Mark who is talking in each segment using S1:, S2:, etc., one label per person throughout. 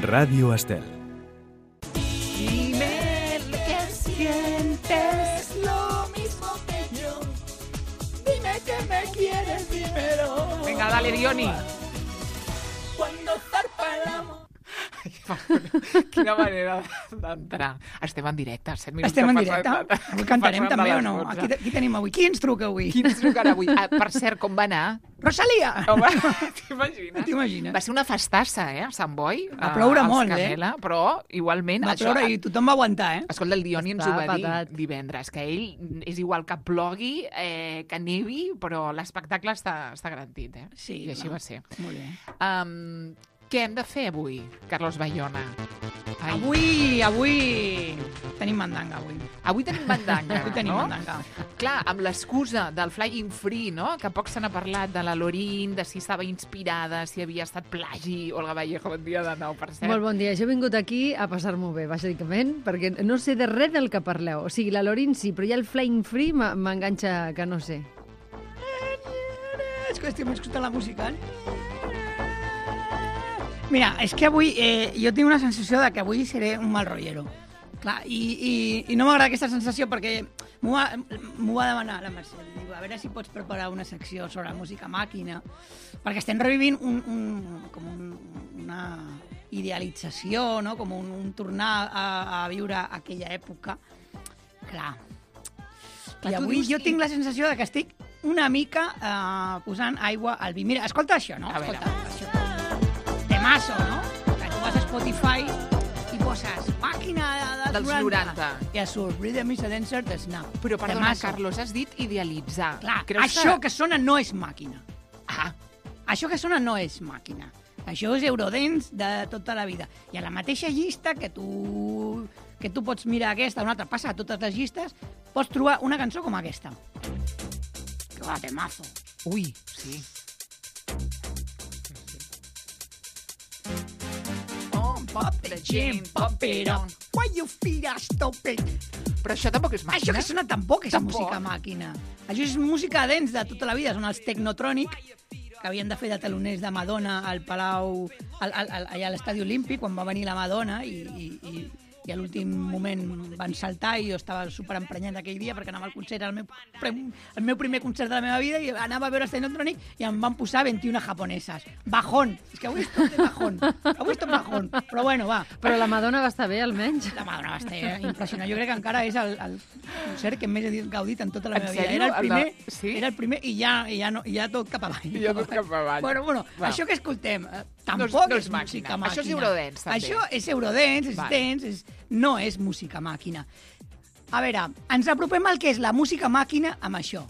S1: Radio Estel.
S2: Dime que sientes lo mismo que yo. Dime que me quieres, dímelo.
S3: Venga, dale, Dioni.
S2: Cuando zarpa el amor.
S3: Quina manera d'entrar. Estem en directe, 7 minuts.
S4: Estem en
S3: que
S4: directe?
S3: passen-
S4: Avui
S3: que
S4: cantarem
S3: passen
S4: també
S3: de
S4: o
S3: les
S4: no?
S3: 12.
S4: Qui tenim avui? Qui ens truca avui?
S3: Qui ens trucarà avui? Per cert, com va anar?
S4: Rosalia!
S3: Home, t'imagines?
S4: T'imagines?
S3: Va ser una festassa, a Sant Boi.
S4: Va ploure
S3: als
S4: molt,
S3: Canela, però igualment...
S4: Va ploure i tothom va aguantar, eh?
S3: Escolta, el Dioni ens ho
S5: Està
S3: va dir
S5: patat.
S3: divendres, que ell és igual que plogui, que nevi, però l'espectacle està garantit, eh?
S4: Sí,
S3: I així
S4: clar.
S3: va ser.
S4: Molt bé.
S3: Què hem de fer avui, Carlos Bayona? Ai,
S4: Avui tenim mandanga, avui.
S3: Avui tenim mandanga,
S4: Avui tenim
S3: no?
S4: mandanga.
S3: Clar, amb l'excusa del Flying Free, no? Que poc se n'ha parlat de la Lorín, de si estava inspirada, si havia estat plagi. Olga Vallejo, bon dia de nou, per cert.
S5: Molt bon dia. Jo he vingut aquí a passar-m'ho bé, bàsicament, perquè no sé de res del que parleu. O sigui, la Lorin sí, però ja el Flying Free m'enganxa que no sé.
S4: És que estem escoltant la música, Mira, és que avui jo tinc una sensació de que avui seré un mal rollero. Clar, i no m'agrada aquesta sensació perquè m'ho va demanar la Mercè. Diu, a veure si pots preparar una secció sobre la música màquina, perquè estem revivint una idealització, no? Com un tornar a viure aquella època. Clar. I avui jo tinc la sensació de que estic una mica posant aigua al vi. Mira, escolta això, no?
S3: A veure.
S4: Escolta, això. Temazo, no? Que tu vas a Spotify i poses màquina
S3: Dels 90.
S4: I a surt Rhythm is a Dancer de Snap.
S3: Però, perdona,
S4: Temazo.
S3: Carlos, has dit idealitzar.
S4: Clar,
S3: Creus
S4: això que sona no és màquina.
S3: Ah,
S4: Això que sona no és màquina. Això és Eurodance de tota la vida. I a la mateixa llista que tu pots mirar aquesta, una altra, passa a totes les llistes, pots trobar una cançó com aquesta. Que va, temazo.
S3: ui, sí.
S4: Pop the gym, pop it on. Why you feet are stupid?
S3: Però això tampoc és màquina.
S4: Això que sona tampoc és
S3: Tampoc.
S4: música màquina. Això és música dance de tota la vida. Són els Technotronic, que havien de fer de taloners de Madonna al Palau, allà a l'Estadi Olímpic, quan va venir la Madonna, i a l'últim moment van saltar i jo estava superemprenyat aquell dia perquè anava al concert, el meu primer concert de la meva vida, i anava a veure els Technotronic i em van posar 21 japoneses. Bajón. És que avui és tot de bajón. Avui és tot bajón. Però bueno, va.
S5: Però la Madonna va estar bé, almenys.
S4: La Madonna va estar impressionant. Jo crec que encara és el concert que més he gaudit en tota la
S3: En
S4: meva vida.
S3: sèrio?
S4: Era el primer,
S3: Sí?
S4: era el primer i ja tot cap avall.
S3: Ja tot cap avall.
S4: Bueno,
S3: Va.
S4: això que escoltem tampoc
S3: No és
S4: és
S3: màquina.
S4: música màquina.
S3: Això és Eurodance, també.
S4: Això és Eurodance, és
S3: Val.
S4: dance, no és música màquina. A veure, ens apropem al que és la música màquina amb això.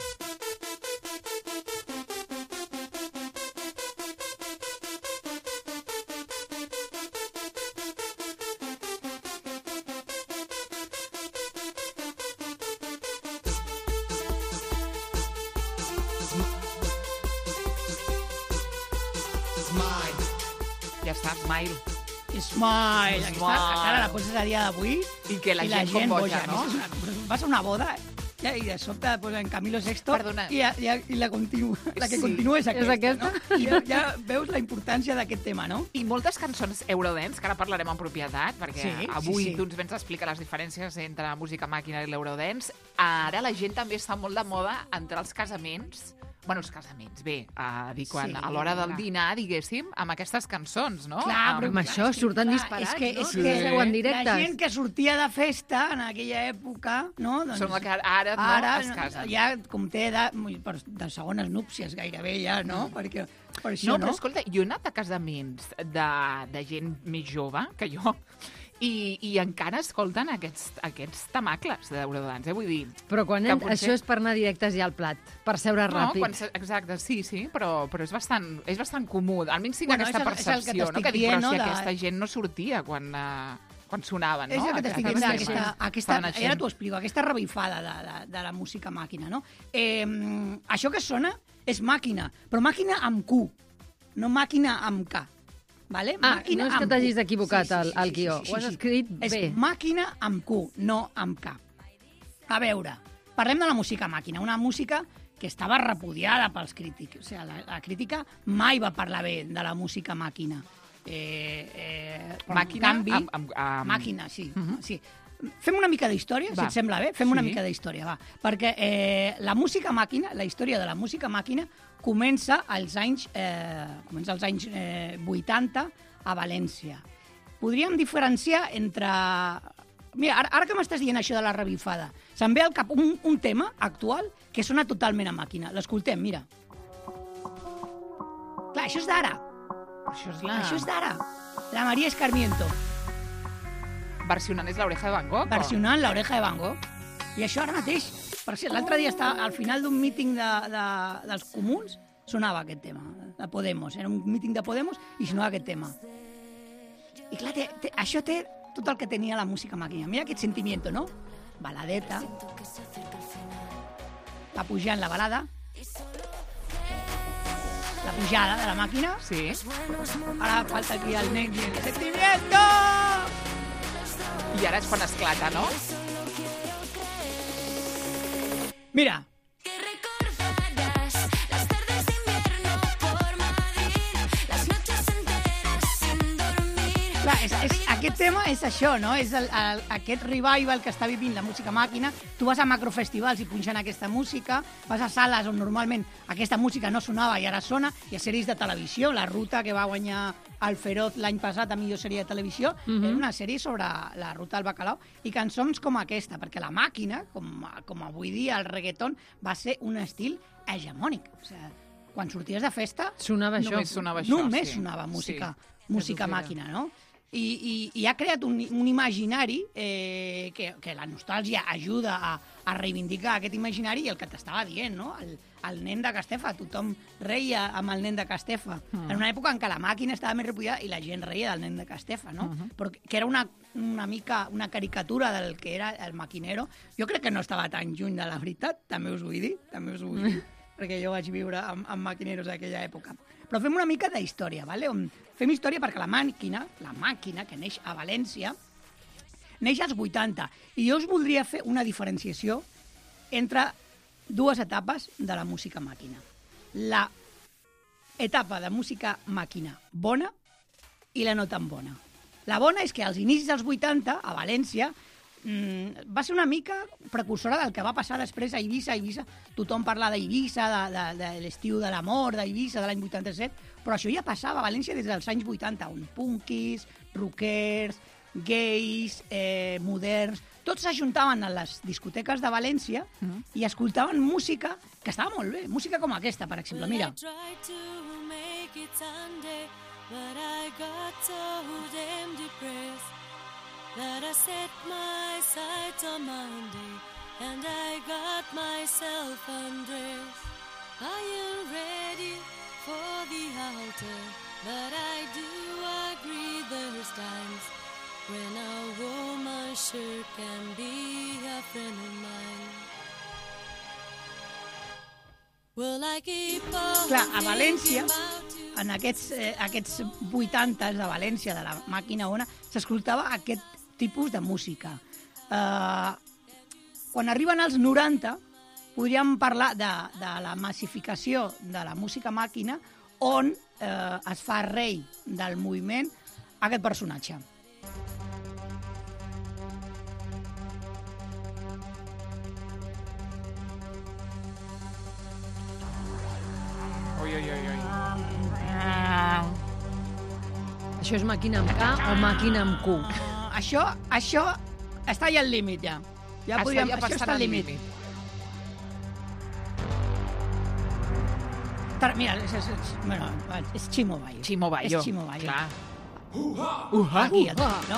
S3: Ja està, Smile.
S4: Smile. Encara la poses a dia d'avui
S3: I que la gent com boja, no?
S4: Vas a una boda i de sobte posen Camilo Sexto.
S3: Perdona.
S4: I la que
S3: Sí.
S4: continua és aquesta.
S5: aquesta?
S4: No? I ja veus la importància d'aquest tema, no?
S3: I moltes cançons Eurodance, que ara parlarem en propietat, perquè
S4: Sí,
S3: avui
S4: sí.
S3: tu ens vens a explicar les diferències entre la música màquina i l'Eurodance. Ara la gent també està molt de moda entre els casaments. Bueno, els casaments, bé, a dir quan
S4: Sí,
S3: a l'hora del
S4: clar.
S3: dinar, diguéssim, amb aquestes cançons, no?
S4: Clar, però
S5: amb això surten
S4: clar,
S5: disparats,
S4: és que,
S5: no?
S4: És
S5: Que
S4: que
S5: seuen directes.
S4: la gent que sortia de festa en aquella època, no? Doncs
S3: Són la que ara, no, es casen.
S4: ja com té edat de segones núpcies gairebé ja, no? Perquè per això,
S3: No, però escolta, jo he anat a casaments de gent més jove que jo i encara escolten aquests tamacles d'Eurodance, vull dir...
S5: Però quan
S3: que potser-
S5: això és per anar directes ja al plat, per seure ràpid.
S3: Exacte, sí, però és bastant comú. Almenys tinc
S4: Bueno,
S3: aquesta
S4: és el que
S3: percepció, no?
S4: t'estic
S3: Que dic, però
S4: dient,
S3: si
S4: no?
S3: aquesta gent no sortia quan sonaven, no?
S4: És el que t'estic dient,
S3: Aquests temes.
S4: aquesta,
S3: Estaven
S4: ara t'ho explico, aquesta revifada de la música màquina, no? Això que sona és màquina, però màquina amb Q, no màquina amb K. Vale?
S5: Ah,
S4: Màquina
S5: no és que
S4: amb
S5: t'hagis
S4: Q.
S5: equivocat al guió. Ho has escrit
S4: És
S5: bé.
S4: màquina amb Q, no amb K. A veure, parlem de la música màquina, una música que estava repudiada pels crítics. O sigui, la crítica mai va parlar bé de la música màquina.
S3: Màquina,
S4: canvi...
S3: amb-
S4: Màquina, sí. Sí. Fem una mica d'història, si
S3: Va.
S4: et sembla bé? Fem una
S3: Sí.
S4: mica d'història, va. Perquè la música màquina, la història de la música màquina, comença als anys 80 a València. Podríem diferenciar entre... Mira, ara que m'estàs dient això de la revifada, se'm ve al cap un tema actual que sona totalment a màquina. L'escoltem, mira. Clar, això és d'ara. Això és d'ara. La María Escarmiento,
S3: Versionant és l'oreja de Van Gogh?
S4: versionant l'oreja de Van Gogh. I això ara mateix, per cert, l'altre dia al final d'un míting dels comuns sonava aquest tema, de Podemos. Era un míting de Podemos i sonava aquest tema. I clar, això té tot el que tenia la música màquina. Mira aquest sentimiento, no? Baladeta. Va pujant la balada. La pujada de la màquina.
S3: Sí.
S4: Ara falta aquí el nen dient sentimiento!
S3: I ara és quan esclata, no?
S4: Mira,
S2: Que recordarás las tardes de invierno por Madrid, las noches enteras sin dormir.
S4: clar, aquest tema és això, no? És aquest revival que està vivint la música màquina. Tu vas a macrofestivals i punxen aquesta música, vas a sales on normalment aquesta música no sonava i ara sona, i a sèries de televisió. La Ruta, que va guanyar el Feroz l'any passat a millor sèrie de televisió, era una sèrie sobre la Ruta del Bacalao i cançons com aquesta, perquè la màquina, com avui dia el reggaeton, va ser un estil hegemònic. O sigui, quan sorties de festa...
S5: Sonava això.
S3: Només sonava això,
S4: Només
S3: sí.
S4: sonava música,
S3: Sí,
S4: música
S3: és
S4: màquina, no? I ha creat un imaginari que la nostàlgia ajuda a reivindicar aquest imaginari, i el que t'estava dient, no? El nen de Castefa, tothom reia amb el nen de Castefa. En una època en què la màquina estava més repudiada i la gent reia del nen de Castefa, no? Però que era una mica una caricatura del que era el maquinero. Jo crec que no estava tan lluny de la veritat, també us vull dir, perquè jo vaig viure amb maquineros d'aquella època. Però fem una mica d'història, ¿vale? Fem història perquè la màquina que neix a València, neix als 80. I jo us voldria fer una diferenciació entre dues etapes de la música màquina. La etapa de música màquina bona i la no tan bona. La bona és que als inicis dels 80, a València, va ser una mica precursora del que va passar després a Eivissa. Tothom parla d'Eivissa, de l'estiu de l'amor, d'Eivissa, de l'any 87, però això ja passava a València des dels anys 80, on punkis, rockers, gais, moderns, tots s'ajuntaven a les discoteques de València i escoltaven música que estava molt bé, música com aquesta, per exemple, mira.
S2: I tried to make it Sunday, but I got so damn depressed that I set my sights on Monday and I got myself undressed. I am ready for the altar, but I do agree there's times when a woman sure can be a friend of mine. Well, I keep on
S4: Clar, a València,
S2: thinking about you.
S4: en aquests 80s de València, de la màquina ona, s'escoltava aquest tipus de música. Quan arriben als 90, podríem parlar de la massificació de la música màquina, on es fa rei del moviment aquest personatge.
S3: Ui.
S5: Això és màquina amb K o màquina amb Q?
S4: Això està ja al límit, ja. Això està al límit. Mira, és Chimo Bayo.
S3: Chimo Bayo.
S4: És Chimo Bayo.
S3: Clar.
S4: Aquí, no?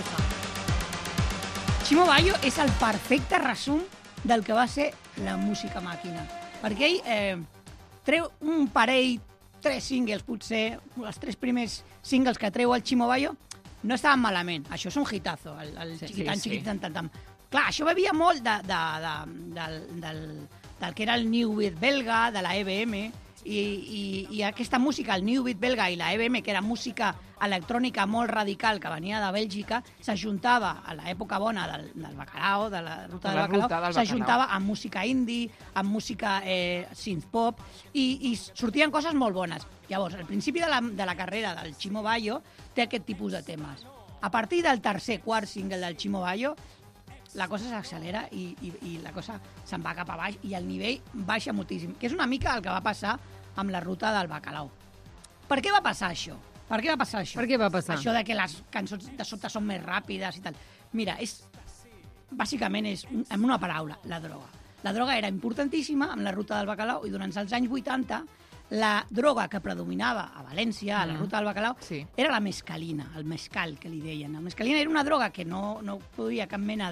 S4: Chimo Bayo és el perfecte resum del que va ser la música màquina. Perquè ell treu un parell, 3 singles, potser, els 3 primers singles que treu el Chimo Bayo, no estaven malament. Això és un hitazo, el xiquitan,
S3: sí.
S4: xiquitan, tan, tan. Clar, això bevia molt del que era el New Beat belga, de la EBM, i aquesta música, el New Beat belga i la EBM, que era música electrònica molt radical que venia de Bèlgica, s'ajuntava a l'època bona del bacalao, de la ruta del bacalao, s'ajuntava amb música indie, amb música synth-pop, i sortien coses molt bones. Llavors, al principi de la carrera del Chimo Bayo té aquest tipus de temes. A partir del tercer, quart single del Chimo Bayo, la cosa s'accelera i la cosa se'n va cap a baix i el nivell baixa moltíssim, que és una mica el que va passar amb la ruta del bacalao. Per què va passar això? Per què va passar això?
S5: Per què va passar?
S4: Això de que les cançons de sota són més ràpides i tal. Mira, bàsicament és, en una paraula, la droga. La droga era importantíssima amb la ruta del bacalao i durant els anys 80 la droga que predominava a València, a la ruta del bacalao, era la mescalina, el mescal, que li deien. La mescalina era una droga que no produïa cap mena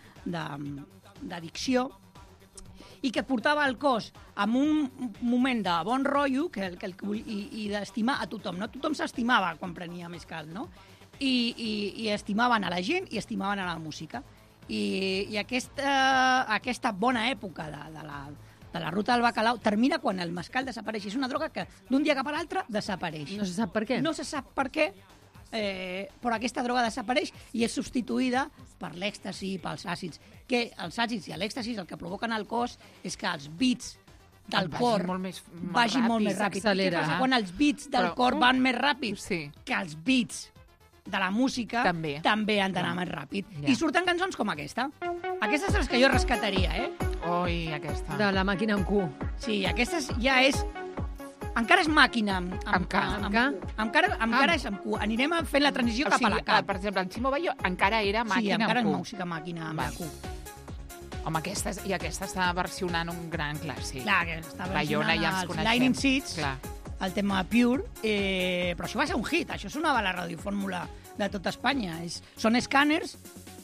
S4: d'addicció i que portava el cos en un moment de bon rotllo i d'estimar a tothom. No? Tothom s'estimava quan prenia mescal, no? I estimaven a la gent i estimaven a la música. I aquesta bona època de la ruta del bacalao termina quan el mescal desapareix. És una droga que d'un dia cap a l'altre desapareix.
S5: No se sap per què.
S4: No se sap per què, però aquesta droga desapareix i és substituïda per l'èxtasi, pels àcids. Que els àcids i l'èxtasi el que provoquen al cos és que els beats del cor vagin molt més ràpid. Què passa quan els beats del cor van més ràpid? Que els beats de la música també han d'anar més ràpid. I surten cançons com aquesta. Aquestes són les que jo rescataria,
S3: Oi, aquesta.
S5: De la màquina amb Q.
S4: Sí, aquesta ja és... Encara és màquina amb K. Encara és amb Q. Anirem fent la transició cap a la K.
S3: Per exemple, el Chimo Bayo encara era màquina amb Q.
S4: Sí, encara és música màquina amb la Q.
S3: Home, aquesta està versionant un gran clàssic.
S4: Clar, que està versionant els Lightning Seeds, el tema Pure, però això va ser un hit. Això sonava a la radiofórmula de tota Espanya. Són escàners.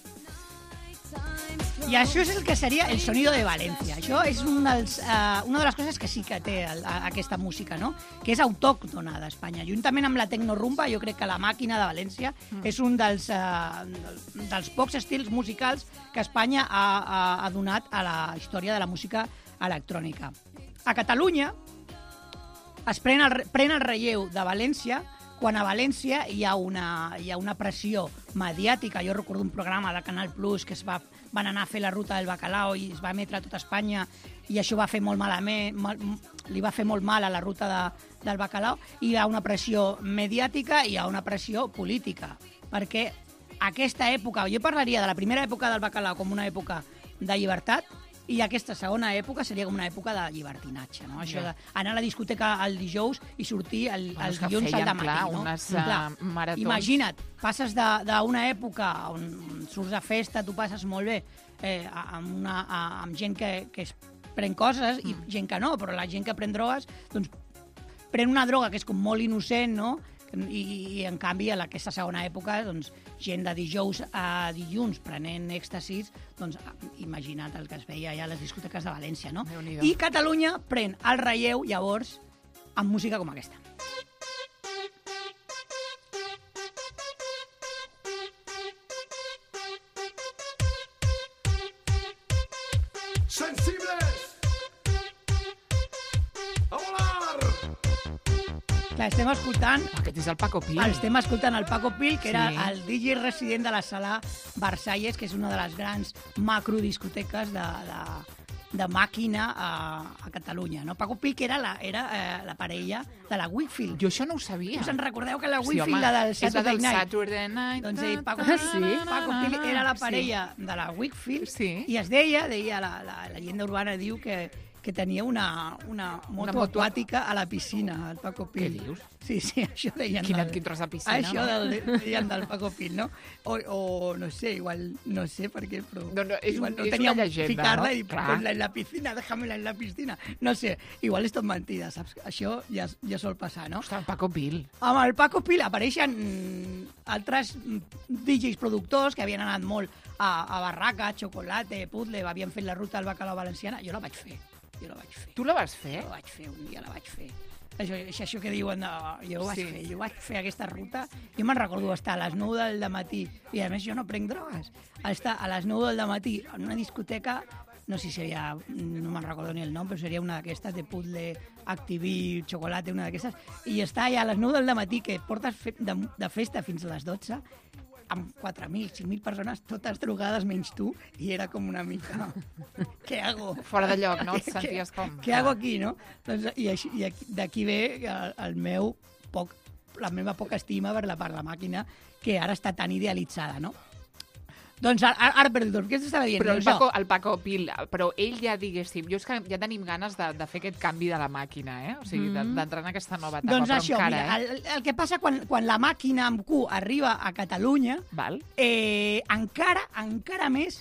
S4: I això és el que seria el sonido de València. Això és una de les coses que sí que té aquesta música, no? Que és autòctona d'Espanya. Juntament amb la tecnorumba, jo crec que la màquina de València és un dels pocs estils musicals que Espanya ha donat a la història de la música electrònica. A Catalunya es pren el relleu de València quan a València hi ha una pressió mediàtica. Jo recordo un programa de Canal Plus que van anar a fer la ruta del bacalao i es va emetre a tota Espanya i això va fer molt malament, li va fer molt mal a la ruta del bacalao. I hi ha una pressió mediàtica i hi ha una pressió política, perquè aquesta època, jo parlaria de la primera època del bacalao com una època de llibertat, i aquesta segona època seria com una època de llibertinatge, no? Això d'anar a la discoteca el dijous i sortir el dilluns al dematí, no?
S3: Maratons.
S4: Imagina't, passes d'una època on surts a festa, tu passes molt bé, amb gent que es pren coses i gent que no, però la gent que pren drogues, doncs pren una droga que és com molt innocent, no? I en canvi, en aquesta segona època, doncs, gent de dijous a dilluns prenent èxtasis, doncs imagina't el que es veia allà a les discoteques de València, no? I Catalunya pren el relleu, llavors, amb música com aquesta. Clar, estem escoltant...
S3: Aquest és el Paco Pil.
S4: Estem escoltant el Paco Pil, que era el DJ resident de la sala Versalles, que és una de les grans macrodiscoteques de màquina a Catalunya. No? Paco Pil, que era la parella de la Wakefield.
S3: Jo això no ho sabia.
S4: Us en recordeu que la Wakefield, la del Saturday Night?
S3: Saturday Night.
S4: Doncs Paco Pil era la parella de la Wakefield i es deia la llegenda urbana diu que tenia una moto aquàtica a la piscina, el Paco Pil.
S3: Què dius?
S4: Sí, això deien.
S3: Quin tros de piscina.
S4: Això deien del Paco Pil, no? O no sé, igual, no sé per què, però...
S3: És una llegenda,
S4: ficar-la i posar-la en la piscina, déjamela en la piscina. No sé, igual és tot mentida, saps? Això ja sol passar, no?
S3: Ostres, el Paco Pil.
S4: Amb el Paco Pil apareixen altres DJs productors que havien anat molt a Barraca, Chocolate, Puzzle, havien fet la ruta del bacalao valenciana. Jo la vaig fer.
S3: Tu la vas fer?
S4: La vaig fer, un dia la vaig fer. Això que diuen, jo vaig fer aquesta ruta. Jo me'n recordo estar a les 9 del dematí, i a més jo no prenc drogues, estar a les 9 del dematí en una discoteca no sé si seria, no me'n recordo ni el nom, però seria una d'aquestes de puzzle, Activí, xocolata, una d'aquestes, i està allà a les 9 del matí, que portes de festa fins a les 12, amb 4.000, 5.000 persones, totes drogades menys tu, i era com una mica... Què hago?
S3: Fora de lloc, no? Et senties com...
S4: Què hago aquí, no? Doncs, i d'aquí ve la meva poca estima per la màquina, que ara està tan idealitzada, no? Doncs ara perdó, què t'estava dient?
S3: Però
S4: doncs
S3: el Paco Pil, però ell ja, diguéssim, jo és que ja tenim ganes de fer aquest canvi de la màquina, O sigui, d'entrar en aquesta nova etapa,
S4: doncs
S3: però
S4: això,
S3: encara,
S4: mira, el que passa quan la màquina amb Q arriba a Catalunya,
S3: Val?
S4: encara més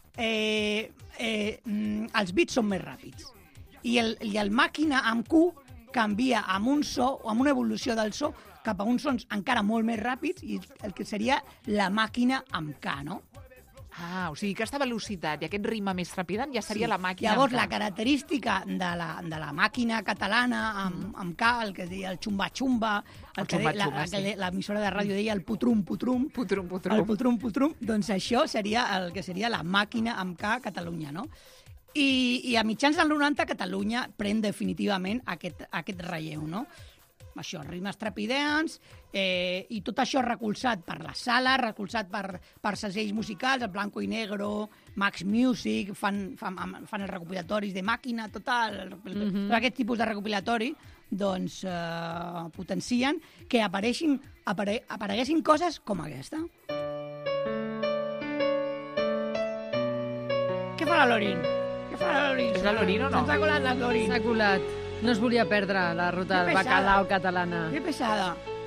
S4: els bits són més ràpids. I el màquina amb Q canvia amb un so o amb una evolució del so cap a uns sons encara molt més ràpids i el que seria la màquina amb K, no?
S3: Ah, o sigui, aquesta velocitat i aquest ritme més trepidant ja seria la màquina.
S4: Llavors,
S3: amb
S4: la
S3: K.
S4: característica de la màquina catalana amb K, el que deia el xumba-xumba, l'emissora de ràdio deia el putrum-putrum, el putrum-putrum, doncs això seria el que seria la màquina amb K a Catalunya, no? I a mitjans del 90 Catalunya pren definitivament aquest relleu, no? Això, ritmes trepidants, i tot això recolzat per la sala, recolzat per segells musicals, el Blanco i Negro, Max Music, fan els recopilatoris de màquina, tot aquest tipus de recopilatori, doncs potencien que apareguessin coses com aquesta. Què fa la Lorin?
S3: És la Lorin o no?
S4: Se'ns ha colat la Lorin.
S5: S'ha colat. No es volia perdre la ruta del bacalao catalana.
S4: Que pesada.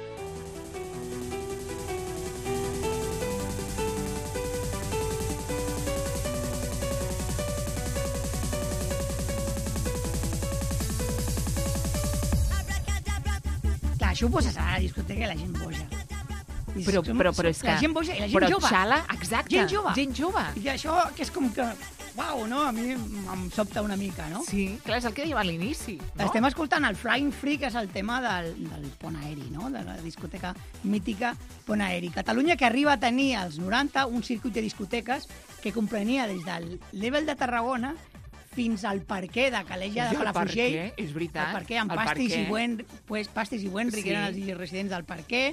S4: Clar, això ho poses a la discoteca i la gent boja.
S3: Però és que...
S4: La gent boja i la gent
S3: però
S4: jove.
S3: xala, exacte.
S4: Gent jove.
S3: I
S4: I això que és com que... Uau, no? A mi em sobta una mica, no?
S3: sí, clar, és el que dèiem a l'inici. No?
S4: Estem escoltant el Flying Free, que és el tema del Pont Aeri, no? De la discoteca mítica Pont Aeri. Catalunya, que arriba a tenir als 90 un circuit de discoteques que comprenia des del Level de Tarragona fins al Parquer de Calella de Palafrugell.
S3: És veritat.
S4: El Parquer amb Pastis i Wenry, que eren els residents del Parquer,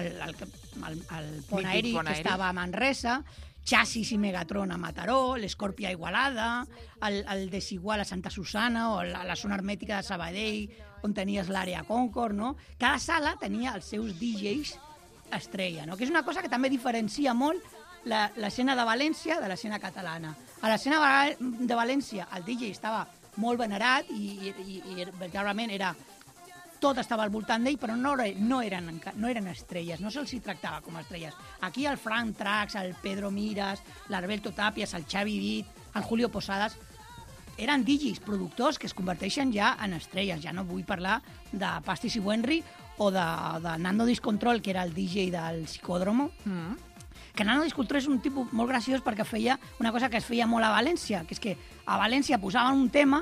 S4: el Pont Aeri, que estava a Manresa, Xassis i Megatron a Mataró, l'Escorpia a Igualada, el Desigual a Santa Susana o la zona hermètica de Sabadell, on tenies l'àrea Concord, no? Cada sala tenia els seus DJs estrella, no? Que és una cosa que també diferencia molt l'escena de València de l'escena catalana. A l'escena de València el DJ estava molt venerat i veritablement tot estava al voltant d'ell, però no eren estrelles, no se'ls tractava com a estrelles. Aquí el Frank Trax, el Pedro Miras, l'Alberto Tapias, el Xavi Vit, el Julio Posadas, eren DJs, productors que es converteixen ja en estrelles. Ja no vull parlar de Pastis i Wenry o de Nando Discontrol, que era el DJ del Psicòdromo, que Nando Discontrol és un tipus molt graciós perquè feia una cosa que es feia molt a València, que és que a València posaven un tema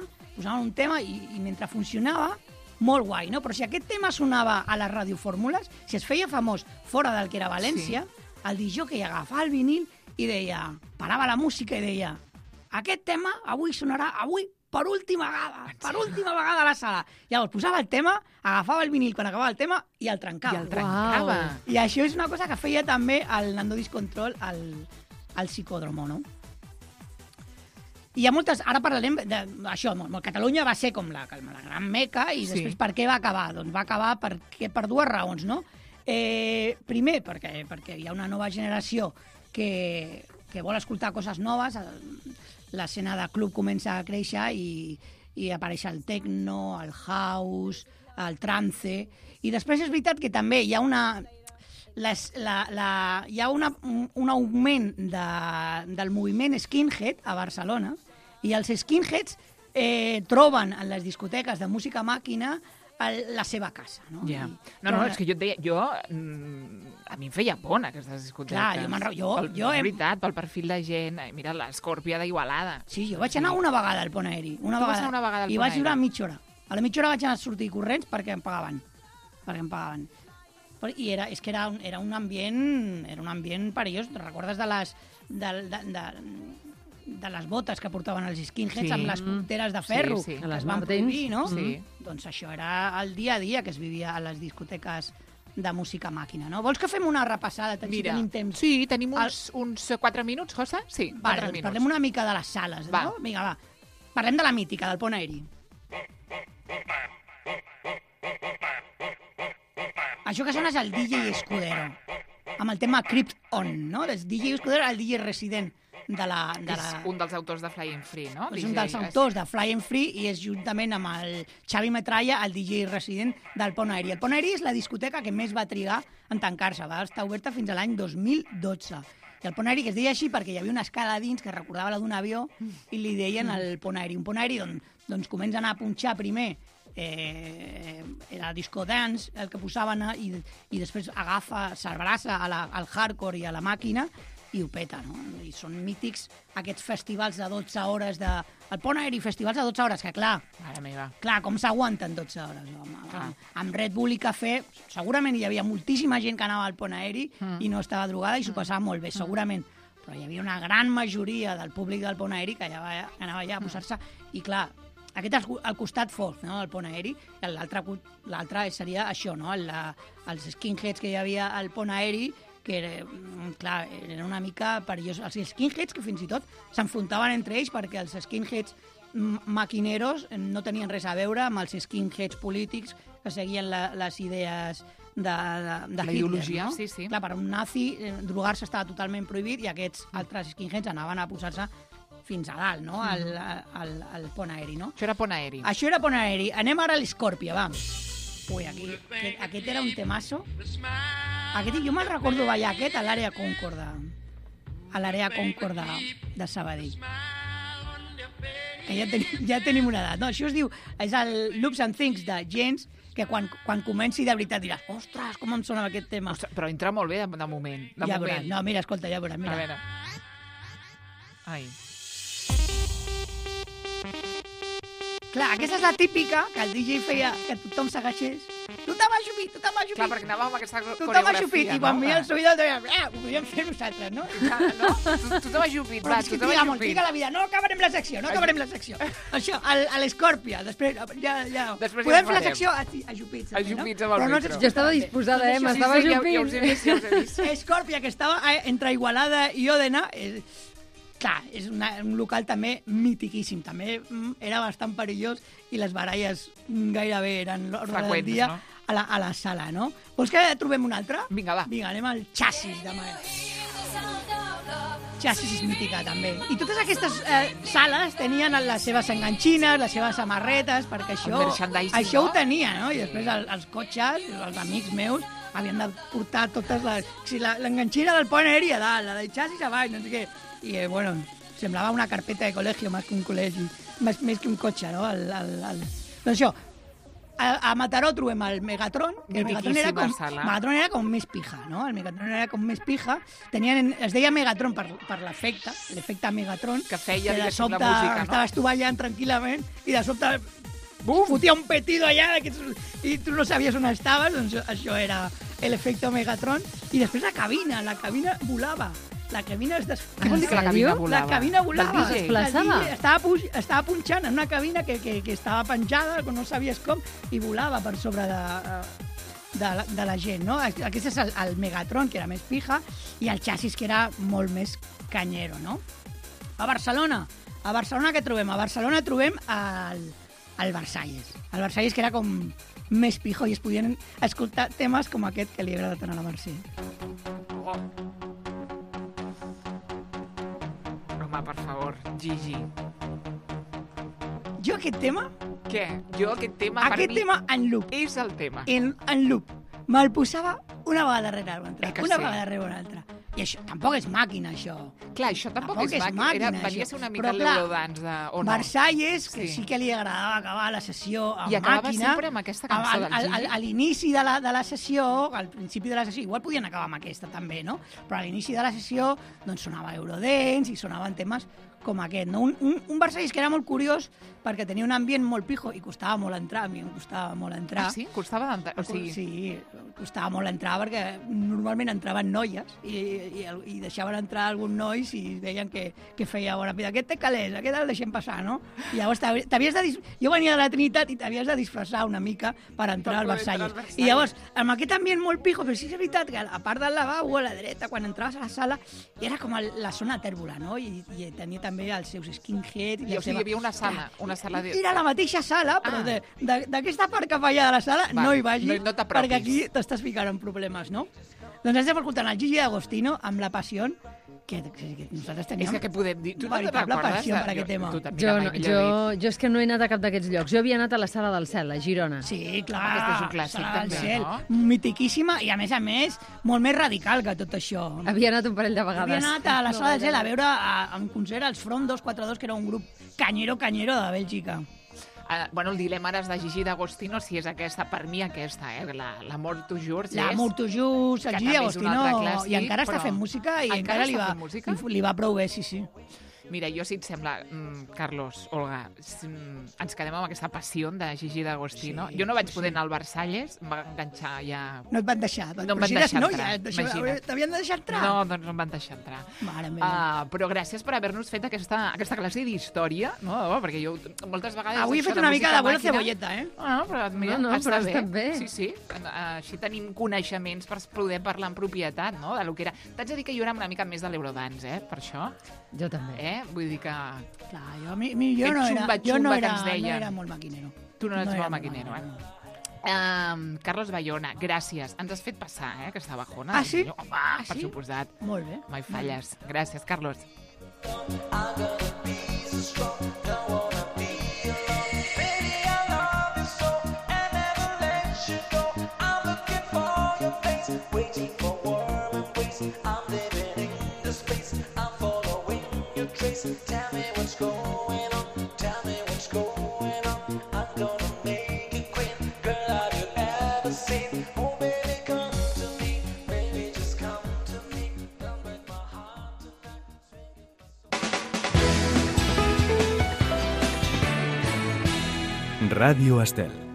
S4: i mentre funcionava, molt guai, no? Però si aquest tema sonava a les radiofórmules, si es feia famós fora del que era València, el disjockey agafava el vinil i deia, parava la música i deia, aquest tema avui sonarà per última vegada a la sala. Llavors posava el tema, agafava el vinil quan acabava el tema i el trencava.
S5: Uau.
S4: I això és una cosa que feia també el Nando Discontrol al Psicòdromo, no? I hi ha moltes... Ara parlarem d'això. Catalunya va ser com la gran meca i després per què va acabar? Doncs va acabar per dues raons, no? Primer, perquè hi ha una nova generació que vol escoltar coses noves, l'escena de club comença a créixer i apareix el techno, el house, el trance, i després és veritat que també hi ha un augment del moviment skinhead a Barcelona, i els skinheads troben en les discoteques de música màquina la seva casa. No?
S3: Yeah. No, és que jo et deia, a mi em feia por aquestes discoteques.
S4: Clar,
S3: És veritat, pel perfil de gent, mira, l'Escorpia d'Igualada.
S4: Sí, jo vaig anar una vegada al Pont Aeri.
S3: Vas anar una vegada al
S4: I
S3: Pont
S4: vaig
S3: Aeri?
S4: durar mitja hora. A la mitja hora vaig anar a sortir corrents perquè em pagaven. I era un ambient perillós. Recordes de les botes que portaven els skinheads
S3: Sí.
S4: amb les punteres de ferro,
S3: Sí, sí.
S4: que
S5: Les
S4: es van
S5: Martens.
S4: prohibir, no?
S3: Sí.
S4: Doncs això era el dia a dia que es vivia a les discoteques de música màquina, no? Vols que fem una repassada? Si
S3: Mira,
S4: tenim temps.
S3: sí, tenim uns 4 minuts, José? Sí, 4
S4: Vale, doncs
S3: minuts.
S4: parlem una mica de les sales,
S3: Va.
S4: no? Vinga, va. Parlem de la mítica, del pont aeri. Això que sona és el DJ Escudero, amb el tema Crypt On, no? El DJ Escudero era el DJ resident de la...
S3: És un dels autors de Flying Free, no?
S4: És un dels autors de Flying Free i és juntament amb el Xavi Metralla el DJ resident del Pont Aeri. El Pont Aeri és la discoteca que més va trigar en tancar-se, va estar oberta fins a l'any 2012. I el Pont Aeri, que es deia així perquè hi havia una escala dins que recordava la d'un avió i li deien el Pont Aeri. Un Pont Aeri doncs comença a anar a punxar primer era disco dance, el que posaven, i després s'abraça al hardcore i a la màquina i ho peta, no? I són mítics aquests festivals de 12 hores el Pont Aeri, festivals de 12 hores, que clar,
S3: Mare meva.
S4: com s'aguanten 12 hores? Amb Red Bull i cafè, segurament hi havia moltíssima gent que anava al Pont Aeri i no estava drogada i s'ho passava molt bé, segurament. Però hi havia una gran majoria del públic del Pont Aeri que anava allà a posar-se, i clar, aquest és el costat fort, no?, del Pont Aeri, i l'altre seria això, no?, els skinheads que hi havia al Pont Aeri, que era una mica perillós. Els skinheads que fins i tot s'enfrontaven entre ells perquè els skinheads maquineros no tenien res a veure amb els skinheads polítics que seguien les idees de
S3: La
S4: Hitler,
S3: ideologia,
S4: no?
S3: sí, sí.
S4: Clar, per un nazi drogar-se estava totalment prohibit i aquests altres skinheads anaven a posar-se fins a dalt, no?, al Pont Aeri, no?
S3: Això era Pont Aeri.
S4: Això era Pont Aeri. Anem ara a l'Escòrpia, va. Ui, aquest era un temasso. Jo me'n recordo ballar aquest a l'àrea Concorde. A l'àrea Concorde de Sabadell. Que ja tenim una edat, no? Això es diu, és el Loops and Things de Gens, que quan comenci de veritat diràs, ostres, com em sona aquest tema.
S3: Ostres, però entra molt bé de moment. De
S4: Ja
S3: moment.
S4: veuràs. No, mira, escolta, ja veuràs,
S3: A
S4: mira.
S3: veure. Ai.
S4: Clar, aquesta és la típica que el DJ feia que tothom s'agaixés. Tothom ajupit, tothom ajupit.
S3: Clar, perquè anàvem amb aquesta
S4: Tothom
S3: coreografia,
S4: ajupit. I quan veia el seu idol, ho podíem fer nosaltres, no?
S3: No? Tothom ajupit,
S4: Però
S3: va,
S4: és que
S3: tothom
S4: triga molt,
S3: ajupit.
S4: triga la vida. No acabarem la secció, no acabarem la secció. Això, a l'Escòrpia, després ja...
S3: Després ja
S4: Podem
S3: ho
S4: fer la
S3: farem.
S4: secció ajupits.
S3: Ajupits amb el
S4: Però no
S3: micro.
S5: Jo estava disposada,
S4: Sí,
S5: m'estava
S3: ja us he
S5: ajupint.
S3: vist, ja us he vist.
S4: Escòrpia, que estava entre Igualada i Òdena, clar, és un local també mitiquíssim. També era bastant perillós i les baralles gairebé eren l'ordre del
S3: Freqüents,
S4: dia
S3: no?
S4: a la sala, no? Vols que trobem un altre?
S3: Vinga, va.
S4: Vinga, anem al Xassis de Maia. Xassis és mítica, també. I totes aquestes sales tenien les seves enganxines, les seves samarretes, perquè
S3: El merchandising,
S4: això
S3: no?
S4: ho tenia, no? I després els cotxes, els amics meus, havien de portar totes les... Si l'enganxina del Pont Aeri a dalt, la del Xassis a baix, no sé què. I, bueno, semblava una carpeta de col·legi més que un col·legi, més que un cotxe, no? Doncs això, a Mataró trobem el Megatron, que el Megatron era com més pija, no? El Megatron era com més pija. Es deia Megatron per l'efecte Megatron,
S3: Que feia,
S4: de
S3: diguéssim,
S4: sobte
S3: la música, no?
S4: estaves tu ballant tranquil·lament i de sobte fotia un petido allà i tu no sabies on estaves, doncs això era l'efecte Megatron. I després la cabina volava. La cabina
S3: Què vol dir que la cabina volava?
S4: La cabina volava.
S3: Del DJ?
S5: Es desplaçava?
S4: El DJ estava punxant en una cabina que estava penjada, que no sabies com, i volava per sobre de la gent, no? Aquest és el Megatron, que era més pija, i el Xassis, que era molt més canyero, no? A Barcelona què trobem? A Barcelona trobem el Versalles. El Versalles, que era com més pijo, i es podien escoltar temes com aquest que li agrada tant a la Mercè.
S3: Home, per favor, Gigi.
S4: Jo aquest tema,
S3: Què? Jo aquest tema, per mi,
S4: en loop,
S3: és el tema.
S4: en loop, me'l posava una vegada darrere l'altra,
S3: Que
S4: una
S3: sí?
S4: vegada darrere l'altra. I això, tampoc és màquina, això.
S3: Clar, això tampoc és màquina. Venia a ser una mica
S4: Però, clar,
S3: l'Eurodance, o no?
S4: Versalles, que
S3: Sí.
S4: sí que li agradava acabar la sessió amb
S3: I acabava
S4: màquina.
S3: sempre amb aquesta cançó del Gigi.
S4: A l'inici de la sessió, al principi de la sessió, igual podien acabar amb aquesta també, no? Però a l'inici de la sessió doncs sonava Eurodance i sonaven temes com aquest, no? Un Versalles que era molt curiós perquè tenia un ambient molt pijo i costava molt entrar, a mi em costava molt entrar.
S3: Ah, sí? Costava d'entrar? O sigui,
S4: Sí, costava molt entrar perquè normalment entraven noies i deixaven entrar alguns nois i veien que feia bona vida. Aquest té calés, aquest el deixem passar, no? I llavors jo venia de la Trinitat i t'havies de disfressar una mica per entrar al Versalles. I llavors, amb aquest ambient molt pijo, però sí és veritat que a part del lavabo, a la dreta, quan entraves a la sala, era com la zona tèrbola, no? I tenia també els seus skinheads.
S3: O sigui, hi havia una sala de...
S4: Era la mateixa sala, però d'aquesta part cap allà de la sala no hi vagis,
S3: no t'apropis.
S4: perquè aquí t'estàs ficant en problemes, no? Doncs estem escoltant el Gigi D'Agostino amb La Passió, que nosaltres teníem...
S3: És que què podem dir? Tu no te'n
S4: veritable
S3: recordes?
S4: passió per aquest tema.
S5: Jo és que no he anat a cap d'aquests llocs. Jo havia anat a la Sala del Cel, a Girona.
S4: Sí, clar.
S3: Aquest és un clàssic,
S4: Sala del
S3: també,
S4: Cel,
S3: no?
S4: mitiquíssima i, a més, molt més radical que tot això.
S5: Havia anat un parell de vegades.
S4: Havia anat a la Sala del Cel a veure un concert als Front 242, que era un grup canyero de Bèlgica.
S3: Bueno, el dilema ara és de Gigi D'Agostino, si és aquesta, per mi aquesta, l'Amor tu jurs.
S4: L'Amor tu jurs, el Gigi D'Agostino, i encara està fent música i encara li va prou bé, sí.
S3: Mira, jo, si et sembla, Carlos, Olga, ens quedem amb aquesta passió de Gigi D'Agostino.
S4: Sí,
S3: jo no vaig poder anar al Versalles, em va enganxar ja...
S4: No et van deixar.
S3: No em van deixar entrar, imagina't.
S4: T'havien de deixar entrar?
S3: No, doncs no em van deixar entrar.
S4: Mare meva.
S3: Però gràcies per haver-nos fet aquesta classe d'història, no? Perquè jo moltes vegades...
S4: Avui he fet una mica d'abuelo cebolleta,
S3: Però mira,
S5: però està bé.
S3: Sí. Així tenim coneixements per poder parlar en propietat, no?, de lo que era. T'haig de dir que jo era una mica més de l'Eurodance, per això.
S5: Jo també.
S3: Vull dir que...
S4: Clar, jo no era molt maquinero.
S3: Tu no eres molt maquinero, Carlos Bayona, gràcies. Ens has fet passar, aquesta bajona.
S4: Ah, sí?
S3: Per suposat.
S4: Molt bé.
S3: Mai falles. Gràcies, Carlos.
S1: Tell me what's going on, tell me what's going on. I'm gonna make it quick, girl, have you ever seen? Oh baby, come to me, baby, just come to me. Don't break my heart tonight.
S6: Ràdio Estel.